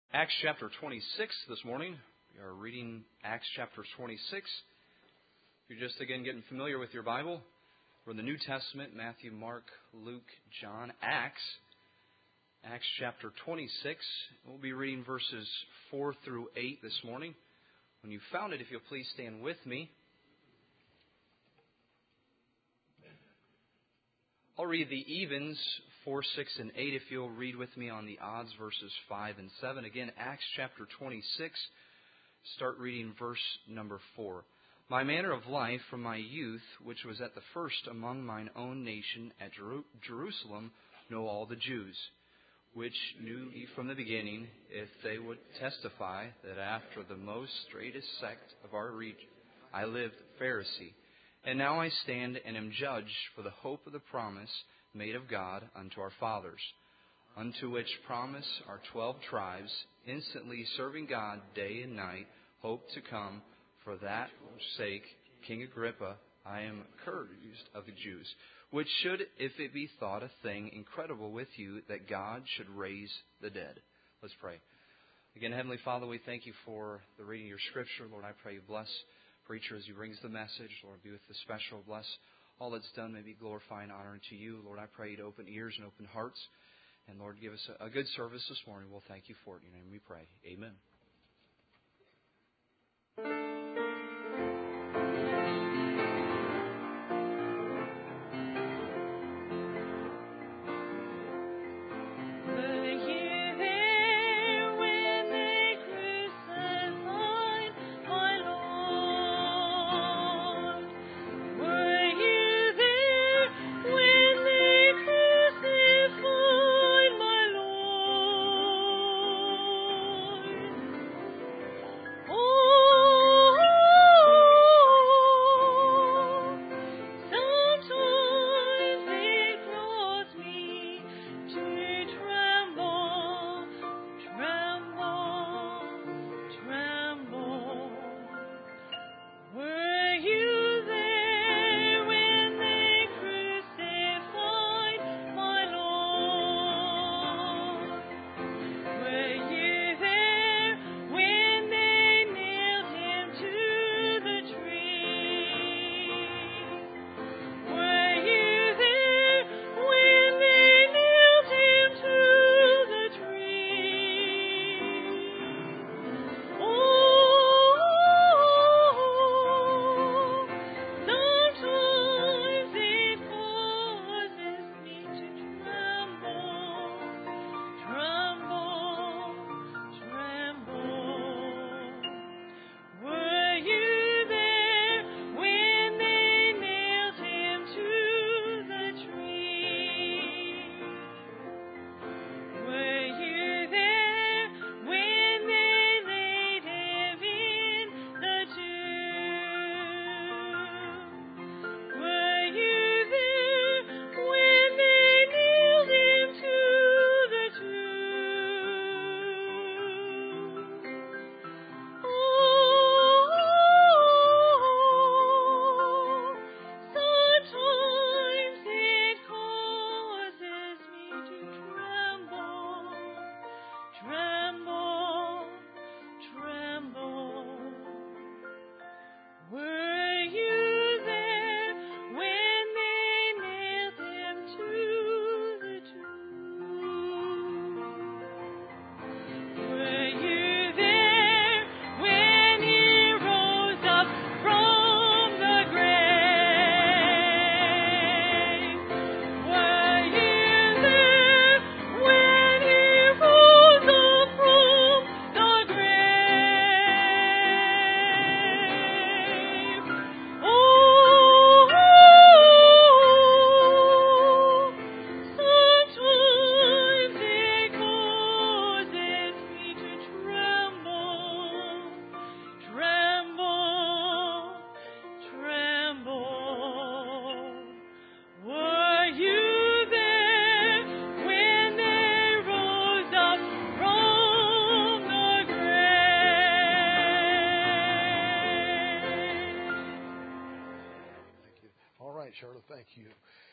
Acts chapter 26 this morning. We are reading Acts chapter 26. If you're just again getting familiar with your Bible, we're in the New Testament, Matthew, Mark, Luke, John, Acts. Acts chapter 26. We'll be reading verses 4 through 8 this morning. When you've found it, if you'll please stand with me. I'll read the evens, 4, 6, and 8, if you'll read with me on the odds, verses 5 and 7. Again, Acts chapter 26, start reading verse number 4. My manner of life from my youth, which was at the first among mine own nation at Jerusalem, know all the Jews, which knew me from the beginning, if they would testify that after the most straitest sect of our region I lived Pharisee. And now I stand and am judged for the hope of the promise made of God unto our fathers, unto which promise our 12 tribes, instantly serving God day and night, hope to come. For that sake, King Agrippa, I am accused of the Jews, which should, if it be thought a thing incredible with you, that God should raise the dead. Let's pray. Again, Heavenly Father, we thank you for the reading of your Scripture. Lord, I pray you bless preacher as he brings the message. Lord, be with the special. Bless all that's done. May be glorifying and honoring to you. Lord, I pray you to open ears and open hearts. And Lord, give us a good service this morning. We'll thank you for it. In your name we pray. Amen. Shirley, thank you.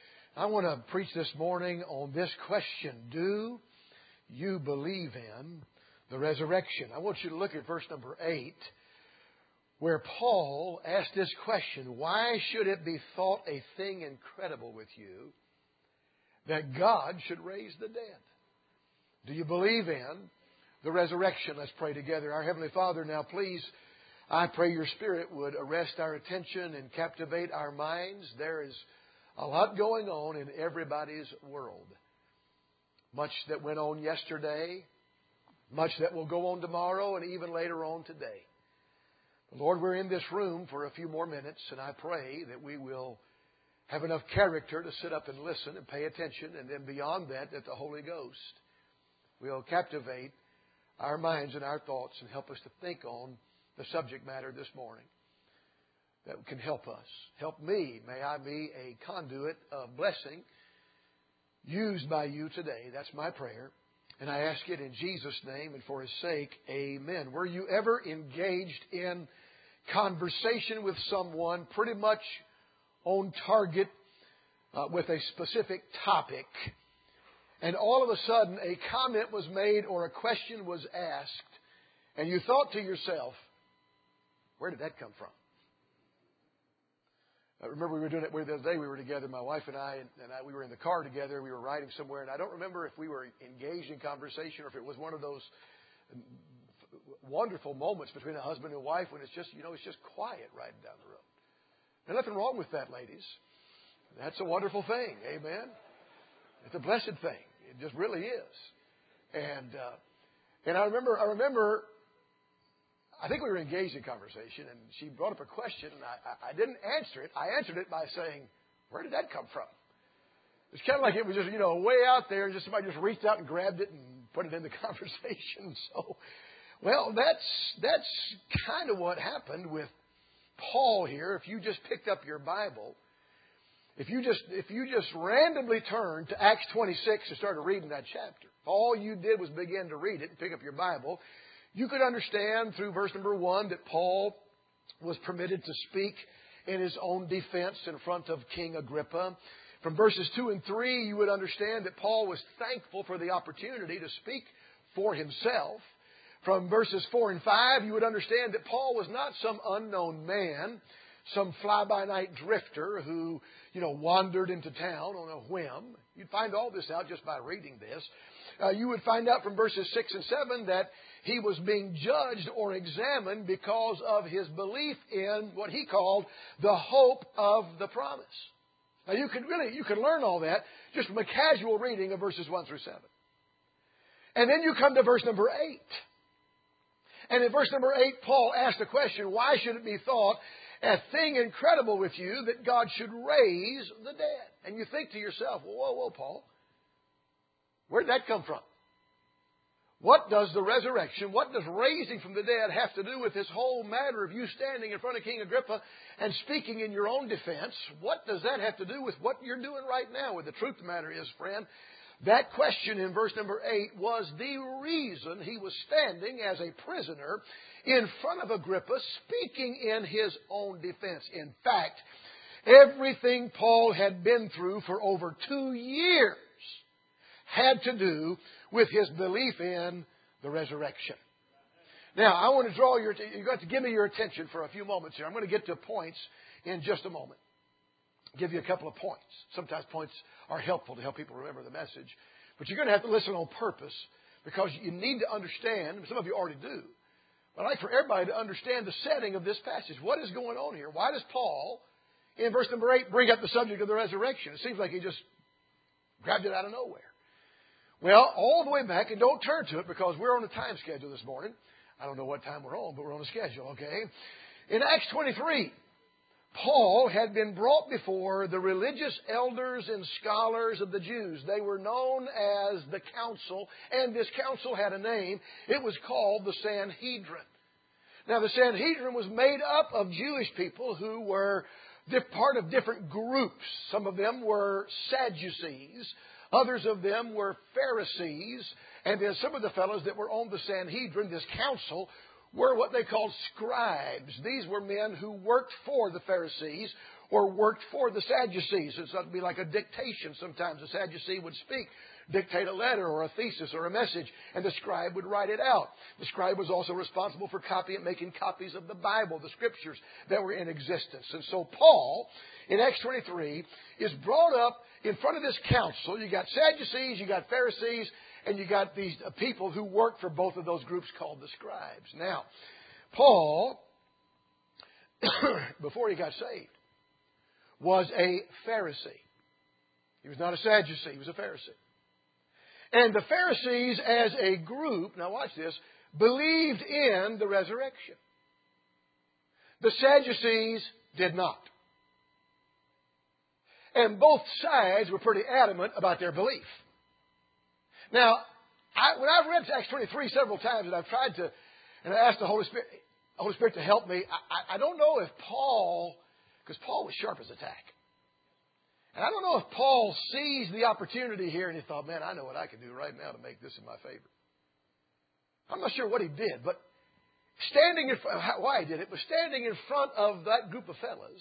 I want to preach this morning on this question. Do you believe in the resurrection. I want you to look at verse number 8, where Paul asked this question: why should it be thought a thing incredible with you that God should raise the dead? Do you believe in the resurrection? Let's pray together. Our Heavenly Father, now please, I pray your Spirit would arrest our attention and captivate our minds. There is a lot going on in everybody's world. Much that went on yesterday, much that will go on tomorrow, and even later on today. Lord, we're in this room for a few more minutes, and I pray that we will have enough character to sit up and listen and pay attention, and then beyond that, that the Holy Ghost will captivate our minds and our thoughts and help us to think on the subject matter this morning that can help us. Help me. May I be a conduit of blessing used by you today. That's my prayer. And I ask it in Jesus' name and for His sake. Amen. Were you ever engaged in conversation with someone pretty much on target with a specific topic, and all of a sudden a comment was made or a question was asked, and you thought to yourself, where did that come from? I remember we were doing it the other day. We were together, my wife and I, we were in the car together. We were riding somewhere, and I don't remember if we were engaged in conversation or if it was one of those wonderful moments between a husband and wife when it's just quiet riding down the road. There's nothing wrong with that, ladies. That's a wonderful thing. Amen. It's a blessed thing. It just really is. And I remember. I think we were engaged in conversation, and she brought up a question, and I didn't answer it. I answered it by saying, where did that come from? It's kind of like it was just, way out there, and just somebody just reached out and grabbed it and put it in the conversation. So, well, that's kind of what happened with Paul here. If you just picked up your Bible, if you just randomly turned to Acts 26 and started reading that chapter, all you did was begin to read it and pick up your Bible, you could understand through verse number 1 that Paul was permitted to speak in his own defense in front of King Agrippa. From verses 2 and 3, you would understand that Paul was thankful for the opportunity to speak for himself. From verses 4 and 5, you would understand that Paul was not some unknown man, some fly-by-night drifter who, wandered into town on a whim. You'd find all this out just by reading this. You would find out from verses 6 and 7 that he was being judged or examined because of his belief in what he called the hope of the promise. Now you can learn all that just from a casual reading of verses 1 through 7. And then you come to verse number 8. And in verse number 8, Paul asked the question, why should it be thought a thing incredible with you that God should raise the dead? And you think to yourself, whoa, Paul, where did that come from? What does the resurrection, what does raising from the dead have to do with this whole matter of you standing in front of King Agrippa and speaking in your own defense? What does that have to do with what you're doing right now? Well, the truth of the matter is, friend, that question in verse number 8 was the reason he was standing as a prisoner in front of Agrippa, speaking in his own defense. In fact, everything Paul had been through for over 2 years had to do with his belief in the resurrection. Now, I want to draw you've got to give me your attention for a few moments here. I'm going to get to points in just a moment. Give you a couple of points. Sometimes points are helpful to help people remember the message. But you're going to have to listen on purpose because you need to understand, some of you already do, but I'd like for everybody to understand the setting of this passage. What is going on here? Why does Paul, in verse number 8, bring up the subject of the resurrection? It seems like he just grabbed it out of nowhere. Well, all the way back, and don't turn to it because we're on a time schedule this morning. I don't know what time we're on, but we're on a schedule, okay? In Acts 23, Paul had been brought before the religious elders and scholars of the Jews. They were known as the council, and this council had a name. It was called the Sanhedrin. Now, the Sanhedrin was made up of Jewish people who were part of different groups. Some of them were Sadducees. Others of them were Pharisees. And then some of the fellows that were on the Sanhedrin, this council, were what they called scribes. These were men who worked for the Pharisees or worked for the Sadducees. It would be like a dictation sometimes. The Sadducee would speak dictate a letter or a thesis or a message, and the scribe would write it out. The scribe was also responsible for making copies of the Bible, the Scriptures that were in existence. And so Paul, in Acts 23, is brought up in front of this council. You got Sadducees, you got Pharisees, and you got these people who work for both of those groups called the scribes. Now, Paul, before he got saved, was a Pharisee. He was not a Sadducee, he was a Pharisee. And the Pharisees as a group, now watch this, believed in the resurrection. The Sadducees did not. And both sides were pretty adamant about their belief. Now, when I've read Acts 23 several times, and I've tried to, and I asked the Holy Spirit to help me, I don't know if Paul, because Paul was sharp as a tack. And I don't know if Paul seized the opportunity here and he thought, man, I know what I can do right now to make this in my favor. I'm not sure what he did, but why he did it, but standing in front of that group of fellas,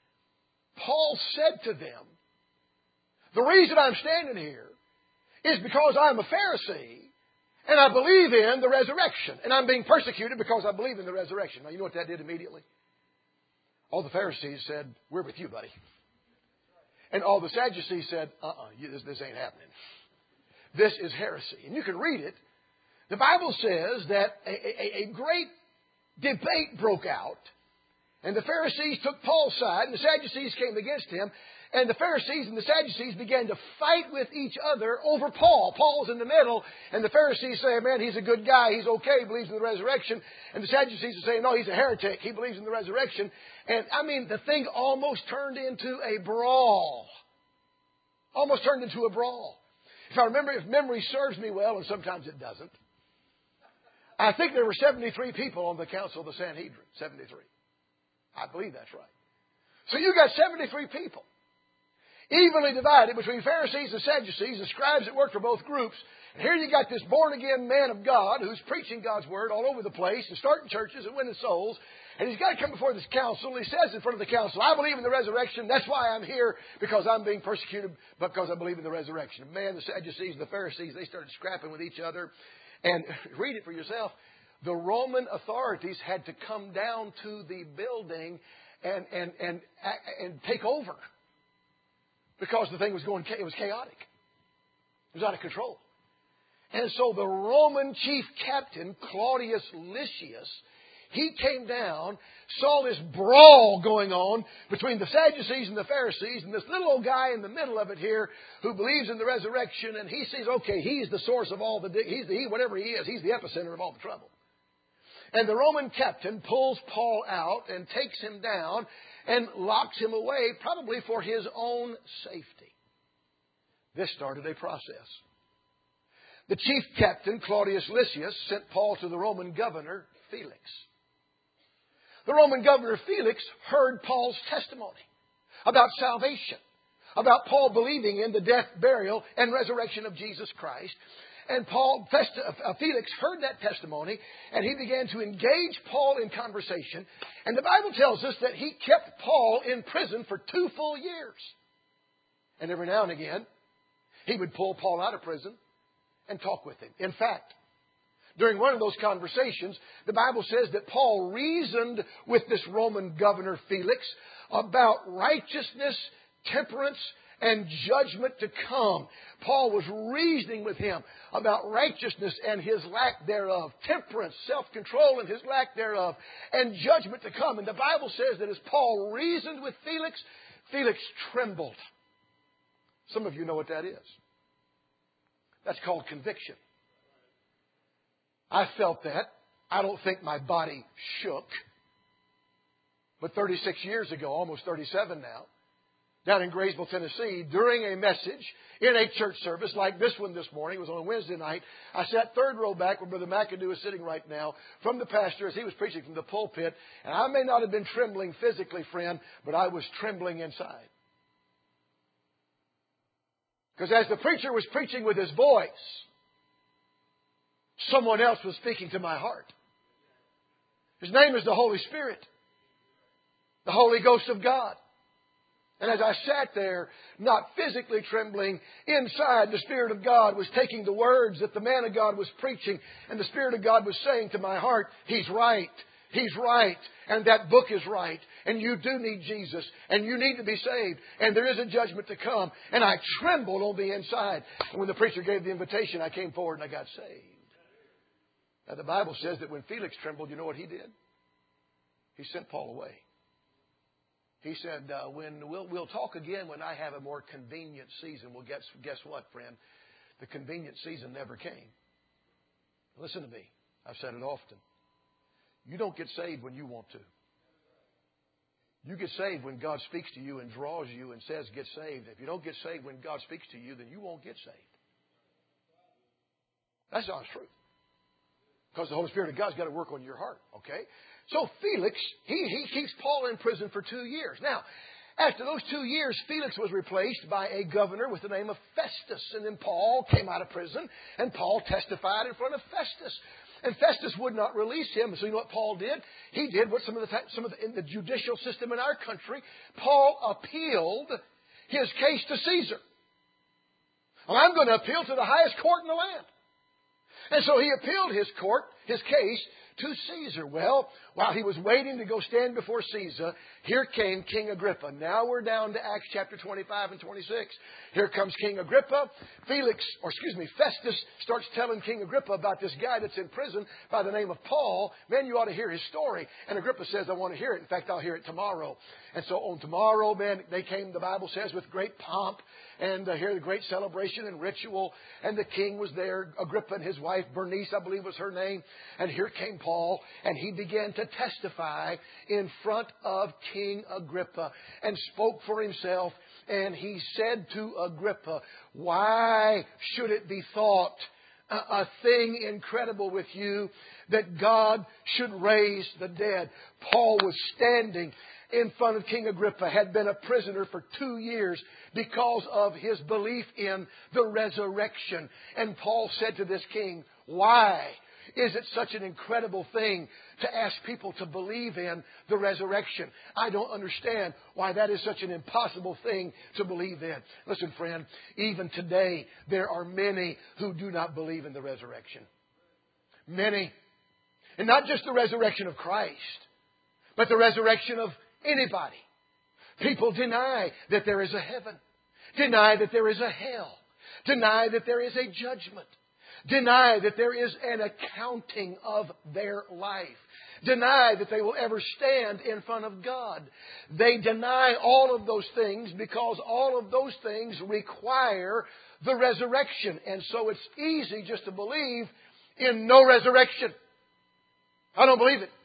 Paul said to them, the reason I'm standing here is because I'm a Pharisee and I believe in the resurrection. And I'm being persecuted because I believe in the resurrection. Now, you know what that did immediately? All the Pharisees said, we're with you, buddy. And all the Sadducees said, this ain't happening. This is heresy. And you can read it. The Bible says that a great debate broke out. And the Pharisees took Paul's side, and the Sadducees came against him. And the Pharisees and the Sadducees began to fight with each other over Paul. Paul's in the middle, and the Pharisees say, man, he's a good guy, he's okay, he believes in the resurrection. And the Sadducees are saying, no, he's a heretic, he believes in the resurrection. And, the thing almost turned into a brawl. Almost turned into a brawl. If memory serves me well, and sometimes it doesn't, I think there were 73 people on the council of the Sanhedrin. 73. I believe that's right. So you got 73 people, evenly divided between Pharisees and Sadducees, the scribes that worked for both groups. And here you got this born-again man of God who's preaching God's Word all over the place and starting churches and winning souls. And he's got to come before this council. And he says in front of the council, I believe in the resurrection. That's why I'm here, because I'm being persecuted because I believe in the resurrection. Man, the Sadducees and the Pharisees, they started scrapping with each other. And read it for yourself. The Roman authorities had to come down to the building and take over, because the thing was it was chaotic. It was out of control. And so the Roman chief captain, Claudius Lysias, he came down, saw this brawl going on between the Sadducees and the Pharisees, and this little old guy in the middle of it here who believes in the resurrection, and he sees, okay, he's the source of all whatever he is, he's the epicenter of all the trouble. And the Roman captain pulls Paul out and takes him down and locks him away, probably for his own safety. This started a process. The chief captain, Claudius Lysias, sent Paul to the Roman governor, Felix. The Roman governor, Felix, heard Paul's testimony about salvation, about Paul believing in the death, burial, and resurrection of Jesus Christ. And Felix heard that testimony, and he began to engage Paul in conversation. And the Bible tells us that he kept Paul in prison for 2 full years. And every now and again, he would pull Paul out of prison and talk with him. In fact, during one of those conversations, the Bible says that Paul reasoned with this Roman governor Felix about righteousness, temperance, and judgment to come. Paul was reasoning with him about righteousness and his lack thereof, temperance, self-control and his lack thereof, and judgment to come. And the Bible says that as Paul reasoned with Felix, Felix trembled. Some of you know what that is. That's called conviction. I felt that. I don't think my body shook. But 36 years ago, almost 37 now, down in Graysville, Tennessee, during a message in a church service like this one this morning, it was on a Wednesday night, I sat third row back where Brother McAdoo is sitting right now from the pastor as he was preaching from the pulpit. And I may not have been trembling physically, friend, but I was trembling inside. Because as the preacher was preaching with his voice, someone else was speaking to my heart. His name is the Holy Spirit, the Holy Ghost of God. And as I sat there, not physically trembling, inside the Spirit of God was taking the words that the man of God was preaching, and the Spirit of God was saying to my heart, He's right. He's right. And that book is right. And you do need Jesus. And you need to be saved. And there is a judgment to come. And I trembled on the inside. And when the preacher gave the invitation, I came forward and I got saved. Now the Bible says that when Felix trembled, you know what he did? He sent Paul away. He said, we'll talk again when I have a more convenient season. Well, guess what, friend? The convenient season never came. Listen to me. I've said it often. You don't get saved when you want to. You get saved when God speaks to you and draws you and says, get saved. If you don't get saved when God speaks to you, then you won't get saved. That's the honest truth. Because the Holy Spirit of God's got to work on your heart, okay? So Felix, he keeps Paul in prison for 2 years. Now, after those 2 years, Felix was replaced by a governor with the name of Festus. And then Paul came out of prison, and Paul testified in front of Festus. And Festus would not release him. So you know what Paul did? He did what in the judicial system in our country, Paul appealed his case to Caesar. Well, I'm going to appeal to the highest court in the land. And so he appealed his case to Caesar. Well, while he was waiting to go stand before Caesar, here came King Agrippa. Now we're down to Acts chapter 25 and 26. Here comes King Agrippa. Festus starts telling King Agrippa about this guy that's in prison by the name of Paul. Man, you ought to hear his story. And Agrippa says, I want to hear it. In fact, I'll hear it tomorrow. And so on tomorrow, man, they came, the Bible says, with great pomp. And here the great celebration and ritual. And the king was there, Agrippa and his wife, Bernice, I believe was her name. And here came Paul, and he began to testify in front of King Agrippa and spoke for himself. And he said to Agrippa, why should it be thought a thing incredible with you that God should raise the dead? Paul was standing in front of King Agrippa, had been a prisoner for 2 years because of his belief in the resurrection. And Paul said to this king, why is it such an incredible thing to ask people to believe in the resurrection? I don't understand why that is such an impossible thing to believe in. Listen, friend, even today there are many who do not believe in the resurrection. Many. And not just the resurrection of Christ, but the resurrection of anybody. People deny that there is a heaven. Deny that there is a hell. Deny that there is a judgment. Deny that there is an accounting of their life. Deny that they will ever stand in front of God. They deny all of those things because all of those things require the resurrection. And so it's easy just to believe in no resurrection. I don't believe it.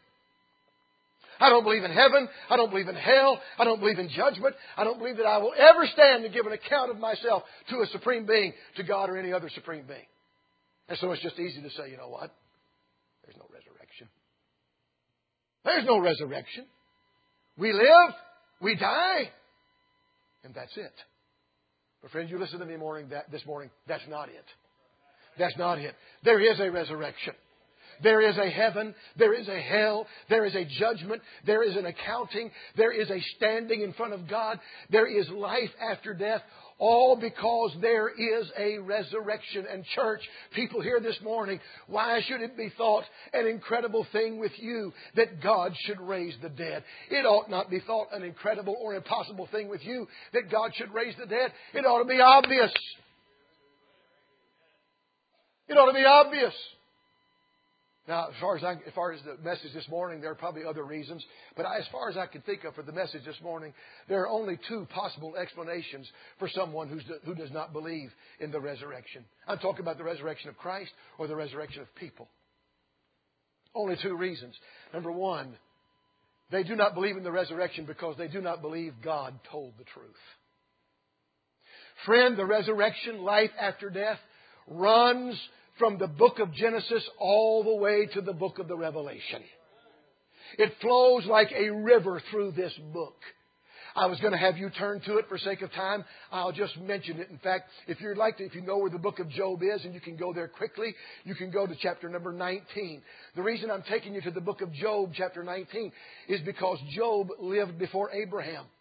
I don't believe in heaven. I don't believe in hell. I don't believe in judgment. I don't believe that I will ever stand and give an account of myself to a supreme being, to God or any other supreme being. And so it's just easy to say, you know what? There's no resurrection. There's no resurrection. We live, we die, and that's it. But friends, you listen to me this morning, that's not it. That's not it. There is a resurrection. There is a heaven, there is a hell, there is a judgment, there is an accounting, there is a standing in front of God, there is life after death, all because there is a resurrection. And church, people here this morning, why should it be thought an incredible thing with you that God should raise the dead? It ought not be thought an incredible or impossible thing with you that God should raise the dead. It ought to be obvious. It ought to be obvious. Now, as far as the message this morning, there are probably other reasons. But as far as I can think of for the message this morning, there are only two possible explanations for someone who does not believe in the resurrection. I'm talking about the resurrection of Christ or the resurrection of people. Only two reasons. Number one, they do not believe in the resurrection because they do not believe God told the truth. Friend, the resurrection, life after death, runs from the book of Genesis all the way to the book of the Revelation. It flows like a river through this book. I was going to have you turn to it for sake of time. I'll just mention it. In fact, if you'd like to, if you know where the book of Job is and you can go there quickly, you can go to chapter number 19. The reason I'm taking you to the book of Job, chapter 19, is because Job lived before Abraham.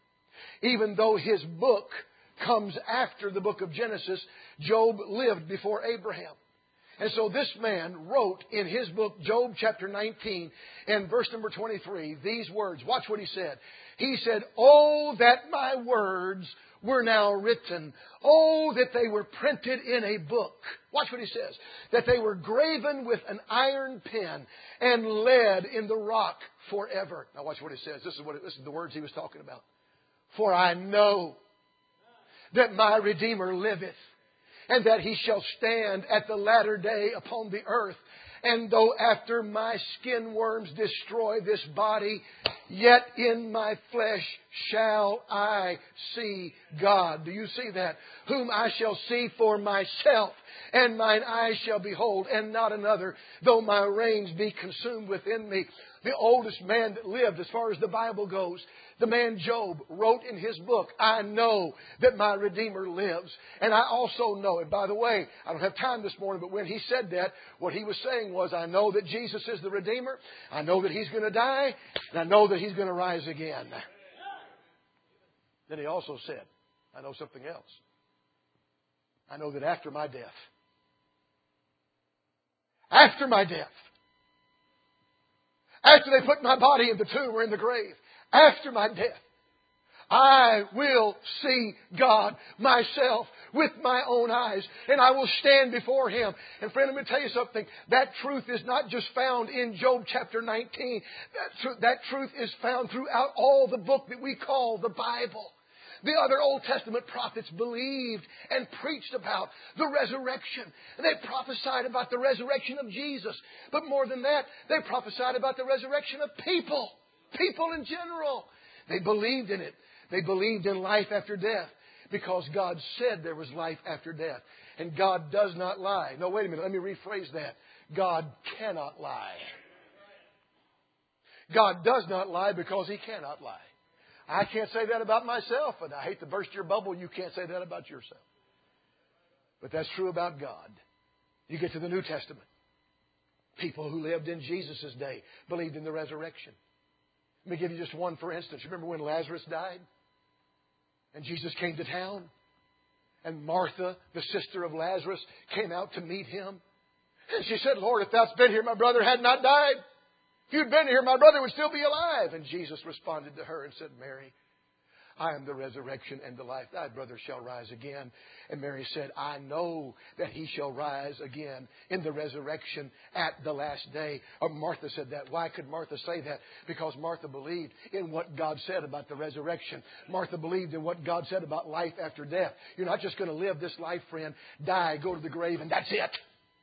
Even though his book comes after the book of Genesis, Job lived before Abraham. And so this man wrote in his book, Job chapter 19, and verse number 23, these words. Watch what he said. He said, "Oh, that my words were now written. Oh, that they were printed in a book." Watch what he says. "That they were graven with an iron pen and lead in the rock forever." Now watch what he says. This is the words he was talking about. "For I know that my Redeemer liveth, and that he shall stand at the latter day upon the earth. And though after my skin worms destroy this body, yet in my flesh shall I see God." Do you see that? "Whom I shall see for myself, and mine eyes shall behold, and not another, though my reins be consumed within me." The oldest man that lived, as far as the Bible goes, the man Job, wrote in his book, "I know that my Redeemer lives." And I also know, and by the way, I don't have time this morning, but when he said that, what he was saying was, I know that Jesus is the Redeemer. I know that He's going to die. And I know that He's going to rise again. Then he also said, I know something else. I know that after my death, after they put my body in the tomb or in the grave, after my death, I will see God myself with my own eyes, and I will stand before Him. And friend, let me tell you something. That truth is not just found in Job chapter 19. That truth is found throughout all the book that we call the Bible. The other Old Testament prophets believed and preached about the resurrection. And they prophesied about the resurrection of Jesus. But more than that, they prophesied about the resurrection of people. People in general. They believed in it. They believed in life after death. Because God said there was life after death. And God does not lie. No, wait a minute. Let me rephrase that. God cannot lie. God does not lie because He cannot lie. I can't say that about myself, and I hate to burst your bubble. You can't say that about yourself. But that's true about God. You get to the New Testament. People who lived in Jesus' day believed in the resurrection. Let me give you just one for instance. Remember when Lazarus died? And Jesus came to town? And Martha, the sister of Lazarus, came out to meet Him. And she said, "Lord, if Thou'dst been here, my brother had not died. If you'd been here, my brother would still be alive." And Jesus responded to her and said, "Mary, I am the resurrection and the life. Thy brother shall rise again." And Mary said, "I know that he shall rise again in the resurrection at the last day." Or Martha said that. Why could Martha say that? Because Martha believed in what God said about the resurrection. Martha believed in what God said about life after death. You're not just going to live this life, friend, die, go to the grave, and that's it.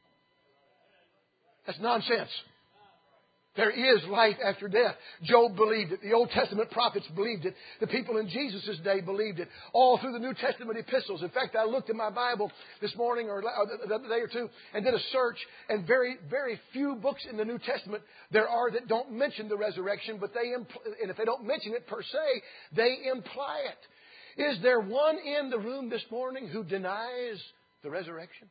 That's nonsense. There is life after death. Job believed it. The Old Testament prophets believed it. The people in Jesus' day believed it. All through the New Testament epistles. In fact, I looked in my Bible this morning or the other day or two and did a search. And very, very few books in the New Testament there are that don't mention the resurrection. But and if they don't mention it per se, they imply it. Is there one in the room this morning who denies the resurrection?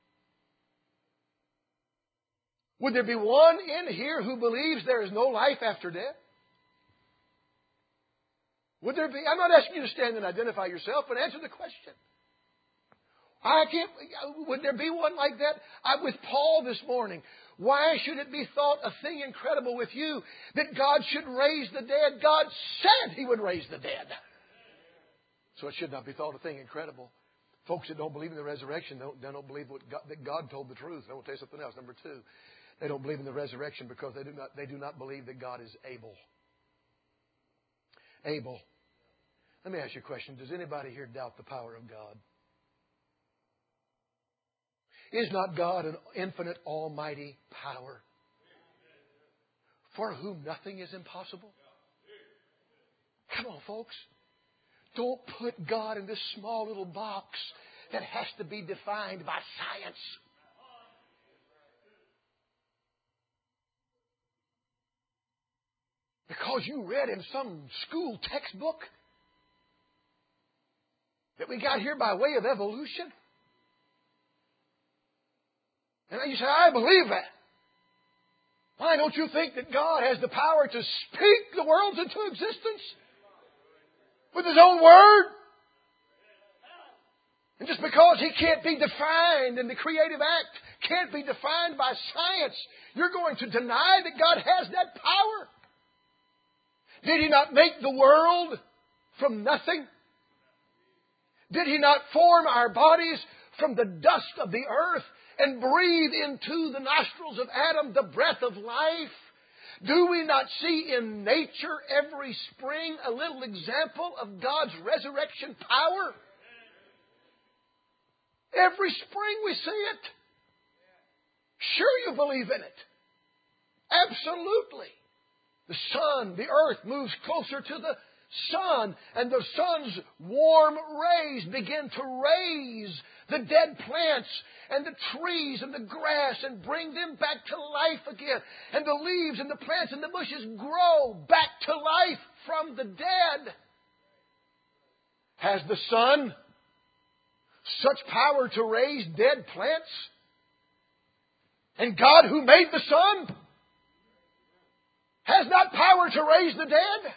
Would there be one in here who believes there is no life after death? Would there be? I'm not asking you to stand and identify yourself, but answer the question. Would there be one like that? With Paul this morning, why should it be thought a thing incredible with you that God should raise the dead? God said He would raise the dead. So it should not be thought a thing incredible. Folks that don't believe in the resurrection, they don't believe that God told the truth. I will tell you something else. Number two. They don't believe in the resurrection because they do not believe that God is able. Able. Let me ask you a question. Does anybody here doubt the power of God? Is not God an infinite, almighty power for whom nothing is impossible? Come on, folks. Don't put God in this small little box that has to be defined by science. Because you read in some school textbook that we got here by way of evolution. And you say, "I believe that." Why don't you think that God has the power to speak the worlds into existence? with His own Word. And just because He can't be defined in the creative act, can't be defined by science, you're going to deny that God has that power? Did He not make the world from nothing? Did He not form our bodies from the dust of the earth and breathe into the nostrils of Adam the breath of life? Do we not see in nature every spring a little example of God's resurrection power? Every spring we see it. Sure you believe in it. Absolutely. The sun, the earth moves closer to the sun, and the sun's warm rays begin to raise the dead plants and the trees and the grass and bring them back to life again. And the leaves and the plants and the bushes grow back to life from the dead. Has the sun such power to raise dead plants? And God, who made the sun, has not power to raise the dead?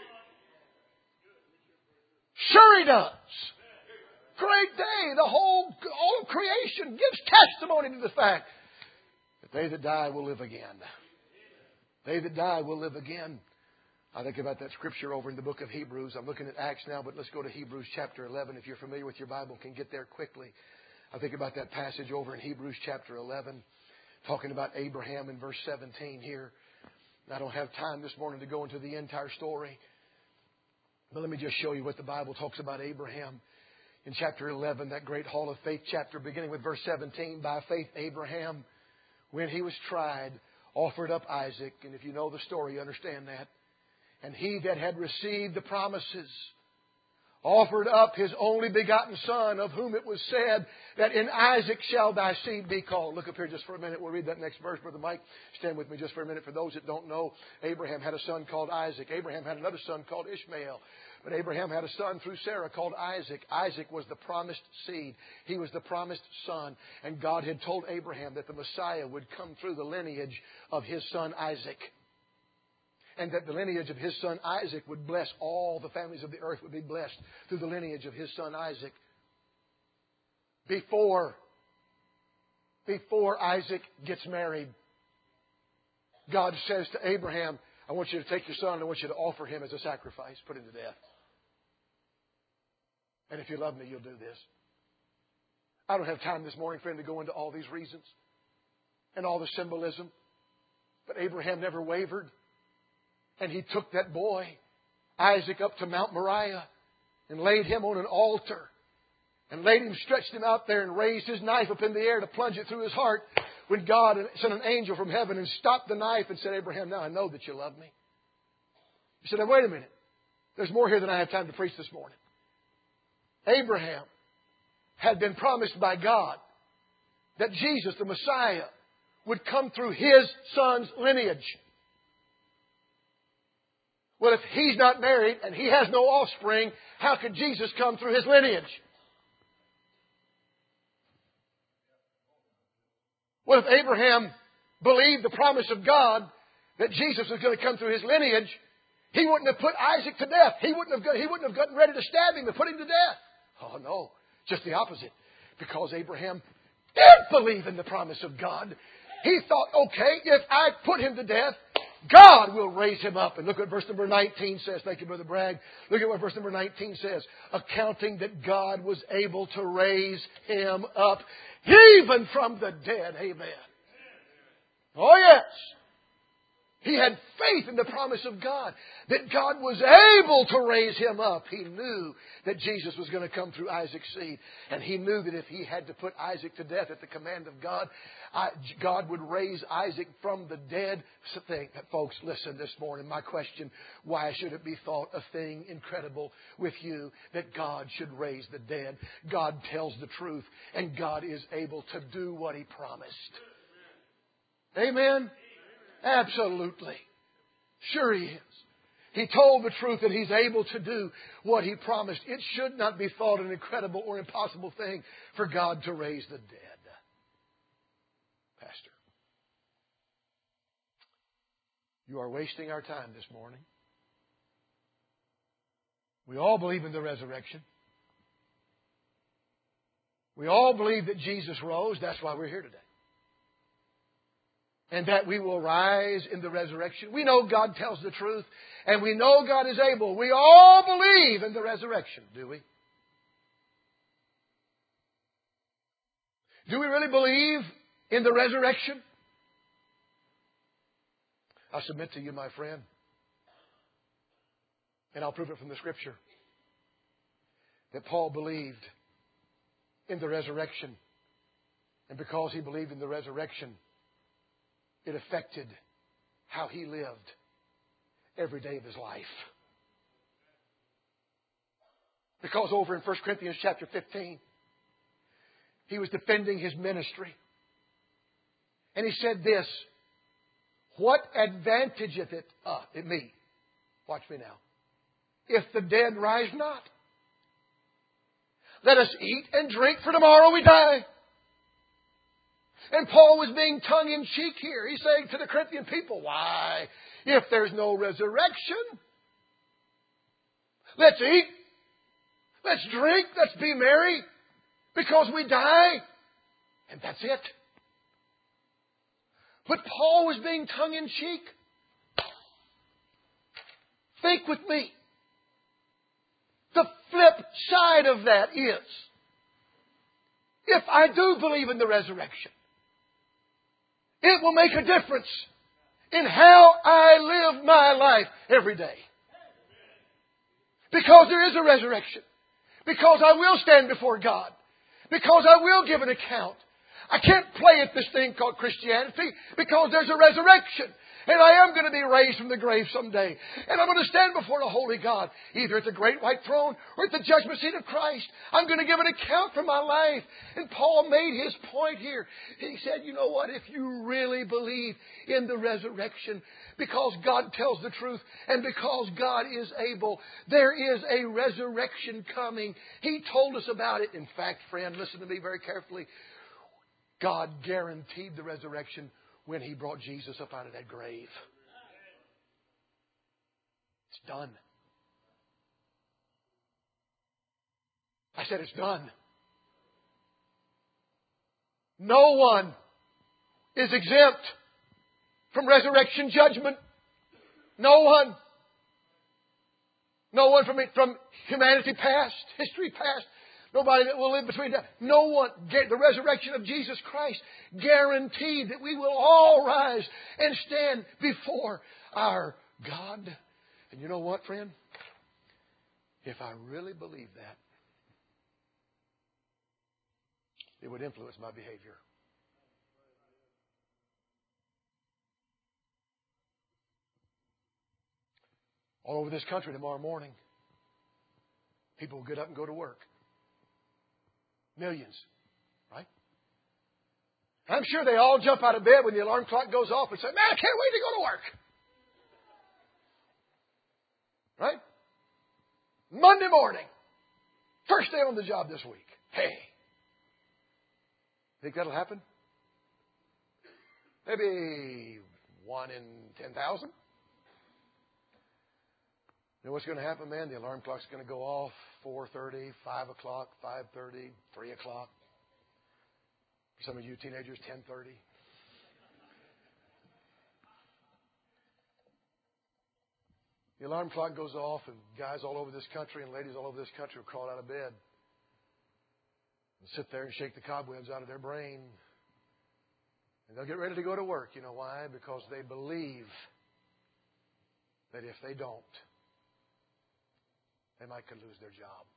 Sure He does. Great day. All of creation gives testimony to the fact that they that die will live again. They that die will live again. I think about that scripture over in the book of Hebrews. I'm looking at Acts now, but let's go to Hebrews chapter 11. If you're familiar with your Bible, can get there quickly. I think about that passage over in Hebrews chapter 11, talking about Abraham in verse 17 here. I don't have time this morning to go into the entire story, but let me just show you what the Bible talks about Abraham. In chapter 11, that great hall of faith chapter, beginning with verse 17, by faith Abraham, when he was tried, offered up Isaac. And if you know the story, you understand that. And he that had received the promises offered up his only begotten son, of whom it was said that in Isaac shall thy seed be called. Look up here just for a minute. We'll read that next verse. Brother Mike, stand with me just for a minute. For those that don't know, Abraham had a son called Isaac. Abraham had another son called Ishmael. But Abraham had a son through Sarah called Isaac. Isaac was the promised seed. He was the promised son. And God had told Abraham that the Messiah would come through the lineage of his son Isaac. And that the lineage of his son Isaac would bless all the families of the earth, would be blessed through the lineage of his son Isaac. Before Isaac gets married, God says to Abraham, I want you to take your son and I want you to offer him as a sacrifice, put him to death. And if you love me, you'll do this. I don't have time this morning, friend, to go into all these reasons and all the symbolism. But Abraham never wavered. And he took that boy, Isaac, up to Mount Moriah and laid him on an altar. And stretched him out there and raised his knife up in the air to plunge it through his heart, when God sent an angel from heaven and stopped the knife and said, Abraham, now I know that you love me. He said, now wait a minute. There's more here than I have time to preach this morning. Abraham had been promised by God that Jesus, the Messiah, would come through his son's lineage. Well, if he's not married and he has no offspring, how could Jesus come through his lineage? Well, if Abraham believed the promise of God that Jesus was going to come through his lineage, he wouldn't have put Isaac to death. He wouldn't have gotten ready to stab him and put him to death. Oh, no. Just the opposite. Because Abraham did believe in the promise of God. He thought, okay, if I put him to death, God will raise him up. And look what verse number 19 says. Thank you, Brother Bragg. Look at what verse number 19 says. Accounting that God was able to raise him up even from the dead. Amen. Oh, yes. He had faith in the promise of God, that God was able to raise him up. He knew that Jesus was going to come through Isaac's seed. And he knew that if he had to put Isaac to death at the command of God, God would raise Isaac from the dead. So folks, listen this morning. My question, why should it be thought a thing incredible with you that God should raise the dead? God tells the truth, and God is able to do what He promised. Amen? Absolutely. Sure He is. He told the truth that He's able to do what He promised. It should not be thought an incredible or impossible thing for God to raise the dead. Pastor, you are wasting our time this morning. We all believe in the resurrection. We all believe that Jesus rose. That's why we're here today. And that we will rise in the resurrection. We know God tells the truth. And we know God is able. We all believe in the resurrection, do we? Do we really believe in the resurrection? I submit to you, my friend, and I'll prove it from the Scripture, that Paul believed in the resurrection. And because he believed in the resurrection, it affected how he lived every day of his life. Because over in 1 Corinthians chapter 15, he was defending his ministry. And he said this, "What advantageth it me?" Watch me now. "If the dead rise not? Let us eat and drink, for tomorrow we die." And Paul was being tongue-in-cheek here. He's saying to the Corinthian people, why, if there's no resurrection, let's eat, let's drink, let's be merry, because we die, and that's it. But Paul was being tongue-in-cheek. Think with me. The flip side of that is, if I do believe in the resurrection, it will make a difference in how I live my life every day. Because there is a resurrection. Because I will stand before God. Because I will give an account. I can't play at this thing called Christianity because there's a resurrection. And I am going to be raised from the grave someday. And I'm going to stand before a holy God, either at the great white throne or at the judgment seat of Christ. I'm going to give an account for my life. And Paul made his point here. He said, you know what? If you really believe in the resurrection, because God tells the truth and because God is able, there is a resurrection coming. He told us about it. In fact, friend, listen to me very carefully. God guaranteed the resurrection when He brought Jesus up out of that grave. It's done. I said it's done. No one is exempt from resurrection judgment. No one. No one from humanity past, history past. Nobody that will live between that. No one. The resurrection of Jesus Christ guaranteed that we will all rise and stand before our God. And you know what, friend? If I really believe that, it would influence my behavior. All over this country tomorrow morning, people will get up and go to work. Millions, right? I'm sure they all jump out of bed when the alarm clock goes off and say, man, I can't wait to go to work. Right? Monday morning, first day on the job this week. Hey. Think that'll happen? Maybe 1 in 10,000. You know what's going to happen, man? The alarm clock's going to go off 4:30, 5 o'clock, 5:30, 3 o'clock. For some of you teenagers, 10:30. The alarm clock goes off, and guys all over this country and ladies all over this country will crawl out of bed and sit there and shake the cobwebs out of their brain. And they'll get ready to go to work. You know why? Because they believe that if they don't, they might could lose their job.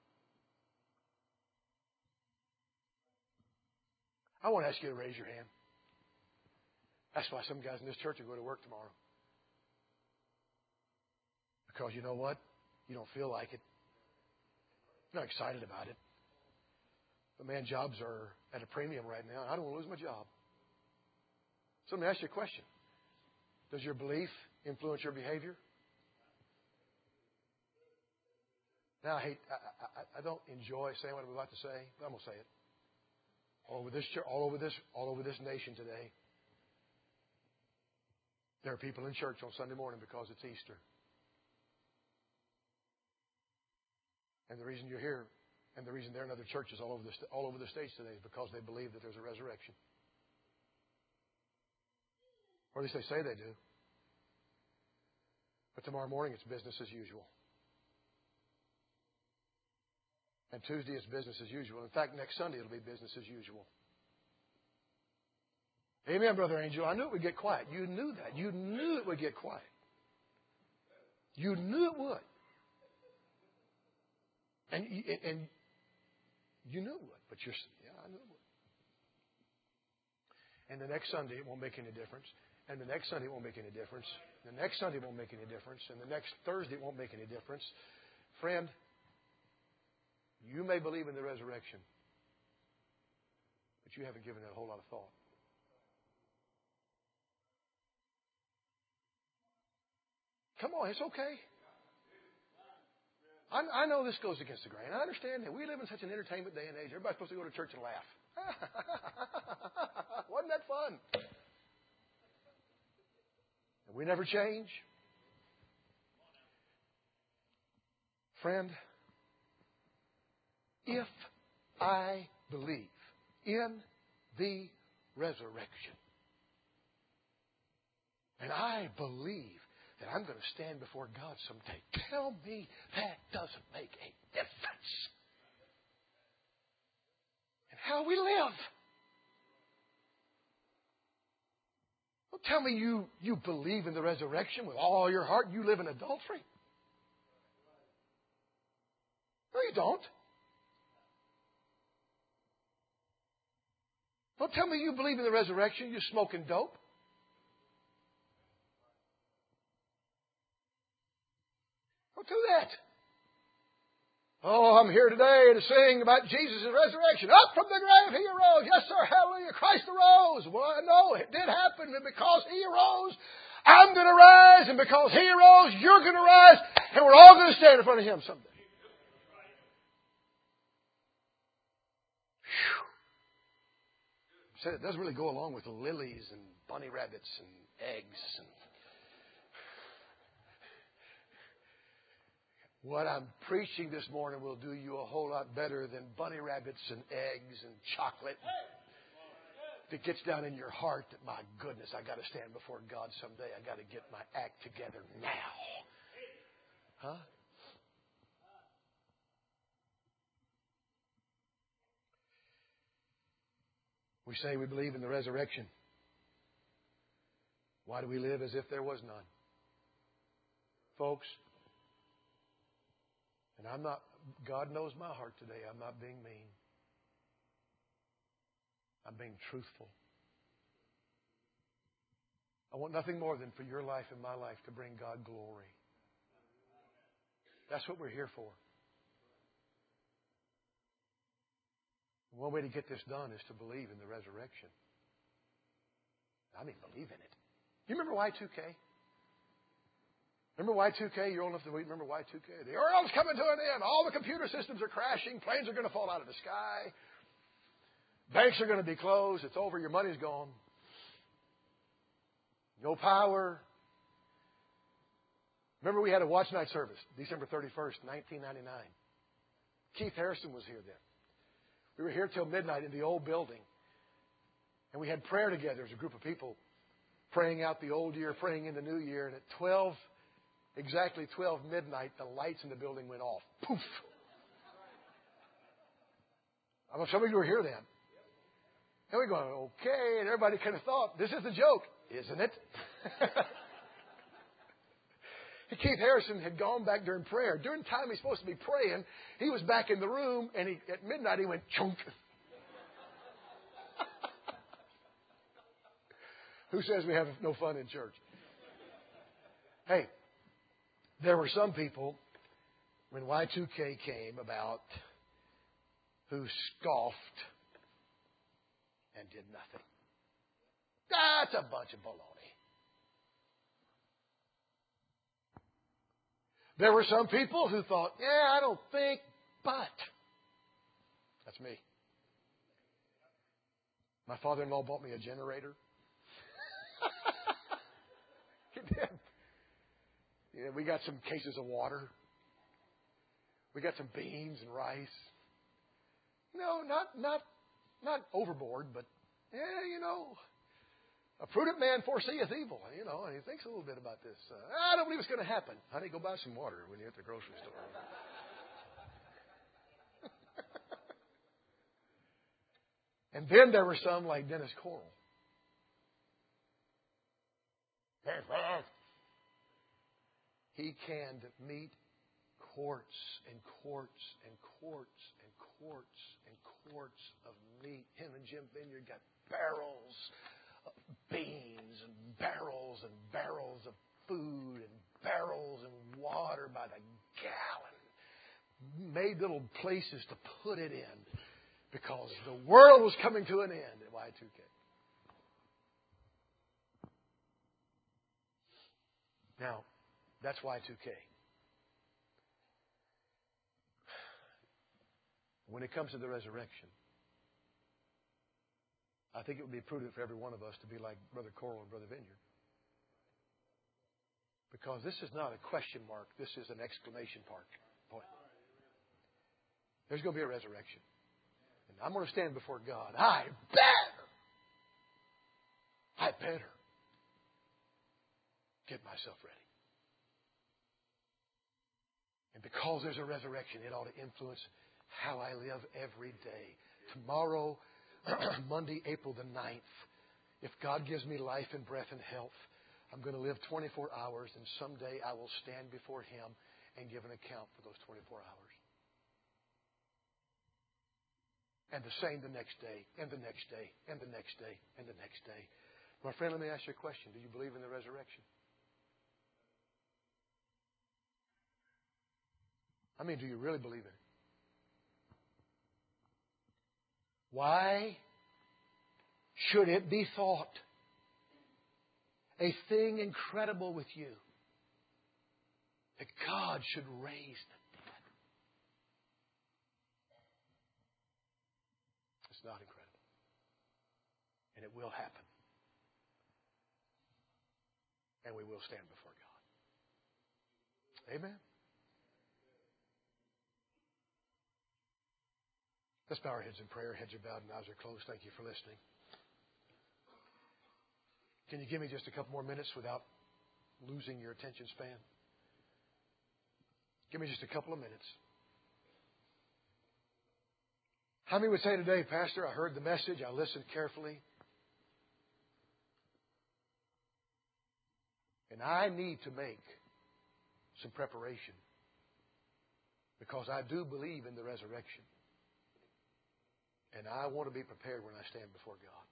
I want to ask you to raise your hand. That's why some guys in this church will go to work tomorrow. Because you know what? You don't feel like it. You're not excited about it. But man, jobs are at a premium right now. I don't want to lose my job. So let me ask you a question. Does your belief influence your behavior? Now, I don't enjoy saying what I'm about to say, but I'm going to say it. All over this church, all over this nation today, there are people in church on Sunday morning because it's Easter. And the reason you're here and the reason they're in other churches all over the States today is because they believe that there's a resurrection. Or at least they say they do. But tomorrow morning it's business as usual. And Tuesday is business as usual. In fact, next Sunday it'll be business as usual. Amen, Brother Angel. I knew it would get quiet. You knew that. You knew it would get quiet. You knew it would. And you knew it would. But I knew it would. And the next Sunday it won't make any difference. And the next Sunday it won't make any difference. The next Sunday won't make any difference. And the next Thursday it won't make any difference. Friend, you may believe in the resurrection, but you haven't given it a whole lot of thought. Come on, it's okay. I know this goes against the grain. I understand that. We live in such an entertainment day and age. Everybody's supposed to go to church and laugh. Wasn't that fun? And we never change. Friend, if I believe in the resurrection, and I believe that I'm going to stand before God someday, tell me that doesn't make a difference in how we live. Don't tell me you believe in the resurrection with all your heart and you live in adultery. No, you don't. Don't tell me you believe in the resurrection, you're smoking dope. Don't do that. Oh, I'm here today to sing about Jesus' resurrection. Up from the grave, He arose. Yes, sir, hallelujah, Christ arose. Well, I know it did happen, and because He arose, I'm going to rise, and because He arose, you're going to rise, and we're all going to stand in front of Him someday. Whew. Said it doesn't really go along with lilies and bunny rabbits and eggs. And what I'm preaching this morning will do you a whole lot better than bunny rabbits and eggs and chocolate. It gets down in your heart that, my goodness, I got to stand before God someday. I got to get my act together now. Huh? We say we believe in the resurrection. Why do we live as if there was none? Folks, and God knows my heart today. I'm not being mean. I'm being truthful. I want nothing more than for your life and my life to bring God glory. That's what we're here for. One way to get this done is to believe in the resurrection. I mean, believe in it. You remember Y2K? Remember Y2K? You're old enough to remember Y2K? The world's coming to an end. All the computer systems are crashing. Planes are going to fall out of the sky. Banks are going to be closed. It's over. Your money's gone. No power. Remember we had a watch night service, December 31st, 1999. Keith Harrison was here then. We were here till midnight in the old building. And we had prayer together as a group of people, praying out the old year, praying in the new year. And at exactly 12 midnight, the lights in the building went off. Poof! I know some of you were here then. And we're going, okay. And everybody kind of thought, this is a joke, isn't it? Keith Harrison had gone back during prayer. During the time he's supposed to be praying, he was back in the room, and at midnight he went chunk. Who says we have no fun in church? Hey, there were some people, when Y2K came about, who scoffed and did nothing. That's a bunch of baloney. There were some people who thought, I don't think, but. That's me. My father-in-law bought me a generator. He did. Yeah, we got some cases of water. We got some beans and rice. Not overboard, but a prudent man foreseeth evil, and he thinks a little bit about this. I don't believe it's going to happen. Honey, go buy some water when you're at the grocery store. And then there were some like Dennis Coral. He canned meat quarts and quarts and quarts and quarts and quarts of meat. Him and Jim Vineyard got barrels of beans and barrels of food and barrels of water by the gallon. Made little places to put it in because the world was coming to an end at Y2K. Now, that's Y2K. When it comes to the resurrection, I think it would be prudent for every one of us to be like Brother Coral and Brother Vineyard. Because this is not a question mark. This is an exclamation point. There's going to be a resurrection. And I'm going to stand before God. I better get myself ready. And because there's a resurrection, it ought to influence how I live every day. Tomorrow, Monday, April the 9th, if God gives me life and breath and health, I'm going to live 24 hours, and someday I will stand before Him and give an account for those 24 hours. And the same the next day, and the next day, and the next day, and the next day. My friend, let me ask you a question. Do you believe in the resurrection? I mean, do you really believe in it? Why should it be thought a thing incredible with you that God should raise the dead? It's not incredible. And it will happen. And we will stand before God. Amen? Let's bow our heads in prayer. Heads are bowed and eyes are closed. Thank you for listening. Can you give me just a couple more minutes without losing your attention span? Give me just a couple of minutes. How many would say today, Pastor, I heard the message, I listened carefully, and I need to make some preparation because I do believe in the resurrection. And I want to be prepared when I stand before God.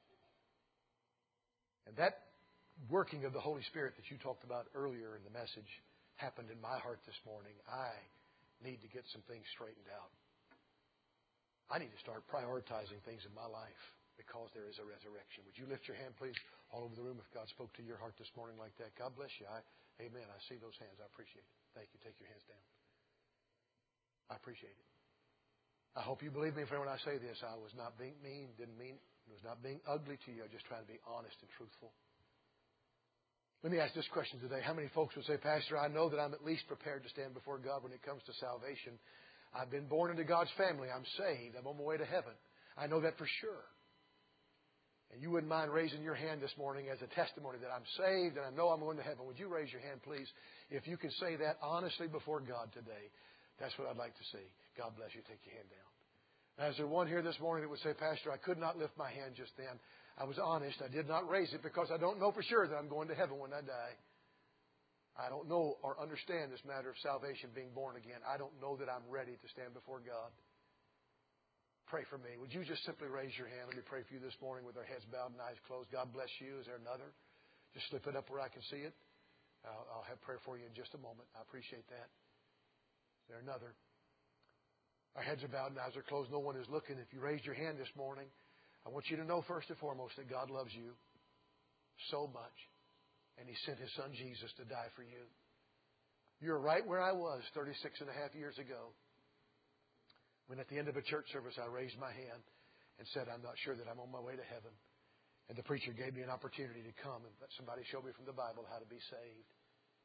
And that working of the Holy Spirit that you talked about earlier in the message happened in my heart this morning. I need to get some things straightened out. I need to start prioritizing things in my life because there is a resurrection. Would you lift your hand, please, all over the room if God spoke to your heart this morning like that? God bless you. Amen. I see those hands. I appreciate it. Thank you. Take your hands down. I appreciate it. I hope you believe me, friend, when I say this. I was not being mean, it was not being ugly to you. I was just trying to be honest and truthful. Let me ask this question today. How many folks would say, Pastor, I know that I'm at least prepared to stand before God when it comes to salvation. I've been born into God's family. I'm saved. I'm on my way to heaven. I know that for sure. And you wouldn't mind raising your hand this morning as a testimony that I'm saved and I know I'm going to heaven. Would you raise your hand, please? If you can say that honestly before God today, that's what I'd like to see. God bless you. Take your hand down. Is there one here this morning that would say, Pastor, I could not lift my hand just then. I was honest. I did not raise it because I don't know for sure that I'm going to heaven when I die. I don't know or understand this matter of salvation, being born again. I don't know that I'm ready to stand before God. Pray for me. Would you just simply raise your hand? Let me pray for you this morning with our heads bowed and eyes closed. God bless you. Is there another? Just slip it up where I can see it. I'll have prayer for you in just a moment. I appreciate that. Is there another? Our heads are bowed and eyes are closed. No one is looking. If you raised your hand this morning, I want you to know first and foremost that God loves you so much. And He sent His Son Jesus to die for you. You're right where I was 36 and a half years ago. When at the end of a church service I raised my hand and said, I'm not sure that I'm on my way to heaven. And the preacher gave me an opportunity to come and let somebody show me from the Bible how to be saved.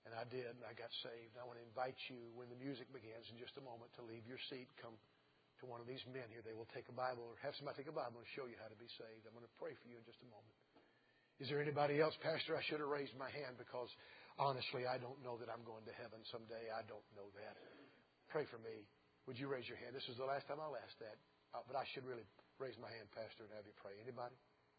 And I did, and I got saved. I want to invite you, when the music begins in just a moment, to leave your seat, come to one of these men here. They will take a Bible, or have somebody take a Bible and show you how to be saved. I'm going to pray for you in just a moment. Is there anybody else? Pastor, I should have raised my hand because, honestly, I don't know that I'm going to heaven someday. I don't know that. Pray for me. Would you raise your hand? This is the last time I'll ask that. But I should really raise my hand, Pastor, and have you pray. Anybody?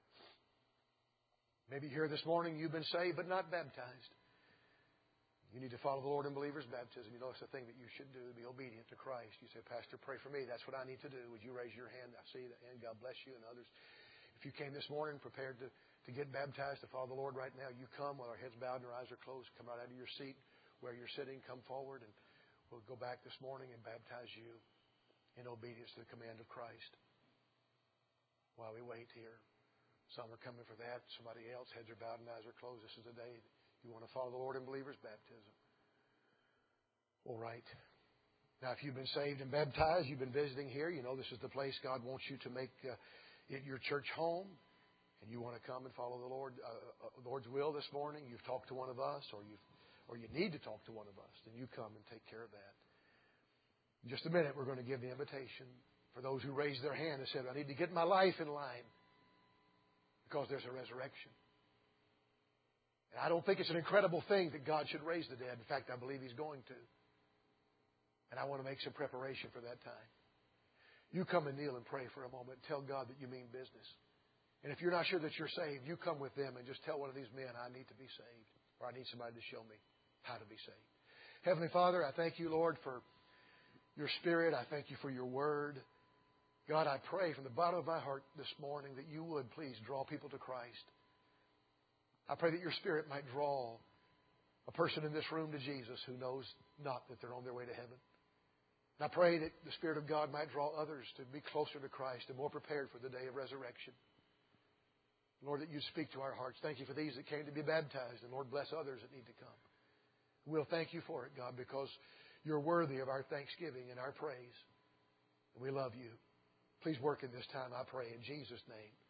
Maybe here this morning you've been saved but not baptized. You need to follow the Lord in believer's baptism. You know it's the thing that you should do, be obedient to Christ. You say, Pastor, pray for me. That's what I need to do. Would you raise your hand? I see that hand. God bless you and others. If you came this morning prepared to get baptized, to follow the Lord right now, you come while our heads bowed and our eyes are closed. Come right out of your seat where you're sitting. Come forward, and we'll go back this morning and baptize you in obedience to the command of Christ. While we wait here, some are coming for that. Somebody else, heads are bowed and eyes are closed. This is the day you want to follow the Lord in believer's baptism. All right. Now, if you've been saved and baptized, you've been visiting here, you know this is the place God wants you to make it your church home, and you want to come and follow the Lord's will this morning. You've talked to one of us, or you need to talk to one of us, then you come and take care of that. In just a minute, we're going to give the invitation for those who raised their hand and said, I need to get my life in line because there's a resurrection. And I don't think it's an incredible thing that God should raise the dead. In fact, I believe He's going to. And I want to make some preparation for that time. You come and kneel and pray for a moment. Tell God that you mean business. And if you're not sure that you're saved, you come with them and just tell one of these men, I need to be saved. Or I need somebody to show me how to be saved. Heavenly Father, I thank you, Lord, for your Spirit. I thank you for your Word. God, I pray from the bottom of my heart this morning that you would please draw people to Christ. I pray that your Spirit might draw a person in this room to Jesus who knows not that they're on their way to heaven. And I pray that the Spirit of God might draw others to be closer to Christ and more prepared for the day of resurrection. Lord, that you speak to our hearts. Thank you for these that came to be baptized. And Lord, bless others that need to come. We'll thank you for it, God, because you're worthy of our thanksgiving and our praise. And we love you. Please work in this time, I pray, in Jesus' name.